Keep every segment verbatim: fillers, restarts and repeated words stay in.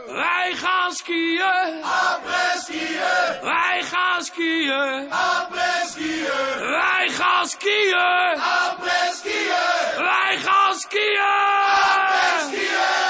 Wij gaan skiën. Après skiën. Wij gaan skiën. Après skiën. Wij gaan skiën. Après skiën. Wij gaan skiën. Après skiën.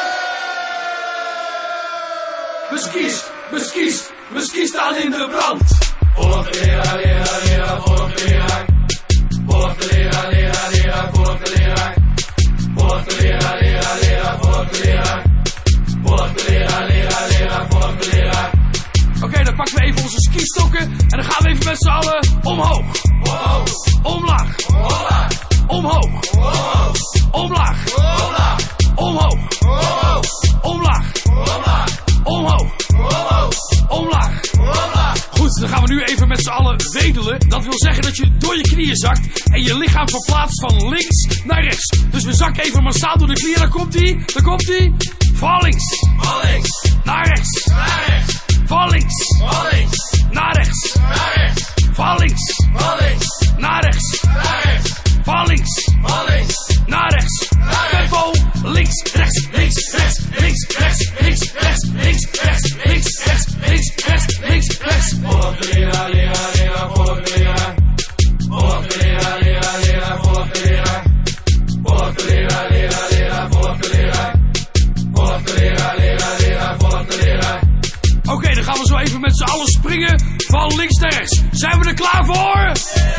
Mijn skis, mijn skis, mijn skis staan in de brand. Volg de leraar, leraar, leraar, volg de leraar. Volg de leraar, leraar, leraar, volg de leraar. Volg de leraar, leraar, leraar, volg de leraar. Volg de leraar, leraar, leraar, volg de leraar. Oké, okay, dan pakken we even onze skistokken en dan gaan we even met z'n allen omhoog. Omhoog. Omlaag. Omlaag. Omhoog. Omhoog. Omlaag. Omlaag. Omhoog. Omhoog. Omlaag. Omlaag. Omhoog. Omhoog. Omlaag. Omlaag. Goed, dan gaan we nu even met z'n allen wedelen. Dat wil zeggen dat je door je knieën zakt en je lichaam verplaatst van links naar rechts. Dus we zakken even massaal door de knieën. Daar komt ie. Daar komt ie. Van links. Van links. Naar rechts. Naar rechts. Van links. Van links. Naar rechts. Naar rechts. Van links. Van links. Naar rechts. Naar rechts. Van links. Van links. Naar rechts. Tempo. Links, rechts, links, rechts, links, rechts, links, rechts, links, rechts, links, rechts, links, rechts, links, rechts. Volg de leraar, leraar, leraar, volg de leraar. Volg de leraar, leraar, leraar, volg de leraar. Volg de leraar, leraar, leraar, volg de leraar. Volg de leraar, leraar, leraar, volg de leraar. Oké, okay, dan gaan we zo even met z'n allen springen van links naar rechts. Zijn we er klaar voor?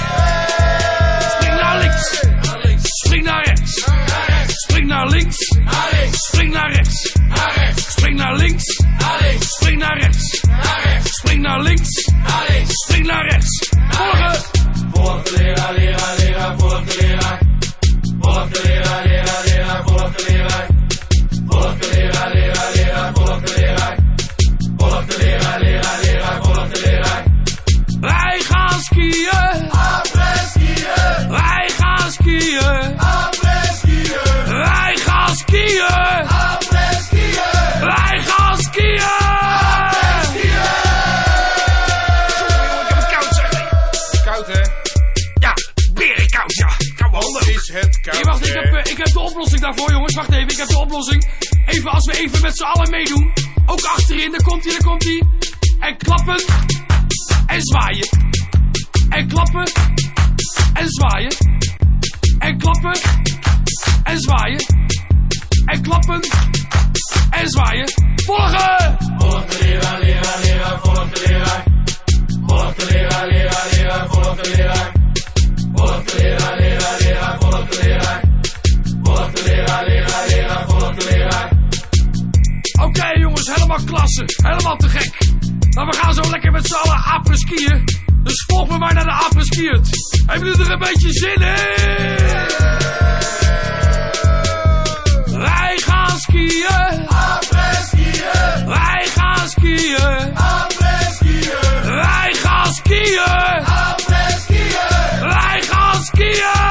Spring naar links. Spring naar rechts. Spring naar links. Spring naar rechts. Spring naar links. Spring naar rechts. Spring naar links. Spring naar rechts. Volgen. Volg de leraar, leraar, leraar, volg de leraar. Volg de leraar, leraar, leraar, volg de leraar. Volg de leraar, leraar, leraar, volg de leraar. Volg de leraar, leraar, leraar, volg de leraar. Wij gaan skiën. Après skiën. Wij gaan skiën. Après skiën. Wij gaan skiën. Après skiën. Wij gaan skiën. Après skiën. Ik heb het koud, zeg. Koud, hè? Ja, berenkoud, ja. Koude handen. Is het koud? Hey, wacht, ik heb, uh, ik heb de oplossing daarvoor, jongens. Wacht even, ik heb de oplossing. Even, als we even met z'n allen meedoen. Ook achterin, daar komt hij, daar komt hij. En klappen. En zwaaien. En klappen. En zwaaien. En klappen. En zwaaien. En klappen. En zwaaien. Volgen! Volg de leraar, leraar, leraar, volg de leraar. Volg de leraar, leraar, leraar, volg de leraar. Volg de leraar, leraar, leraar, volg de leraar. Volg de leraar, leraar, leraar, volg de leraar. Oké, okay, jongens, helemaal klasse. Helemaal te gek. Maar we gaan zo lekker met z'n allen apres-skiën. Dus volg me maar naar de apres-skiën. Hebben jullie er een beetje zin in? Wij gaan skiën. Après skiën. Wij gaan skiën. Après skiën. Wij gaan skiën. Après skiën. Wij gaan skiën.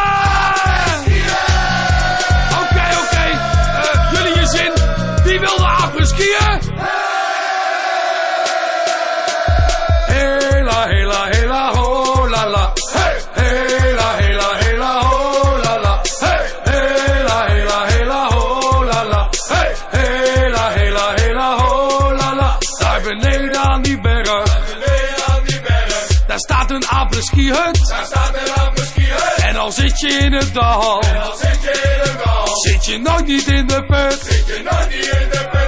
Oké, okay, oké. Okay. Uh, jullie je zin. Wie wil de apres-skiën? Hela, hela, hela, ho, la, la. Hey! Hela, hela, hela, ho, la, la. Hey! Hela, hela, hela, ho, la, la. Hey! Hela, hela, hela, ho, la, la. Daar beneden aan die berg. Daar beneden aan die berg. Daar staat een apres-ski-hut. Daar staat een apres-ski-hut. En al zit je in het dal. En al zit je in het dal. Zit je nooit niet in de put. Zit je nooit niet in de put.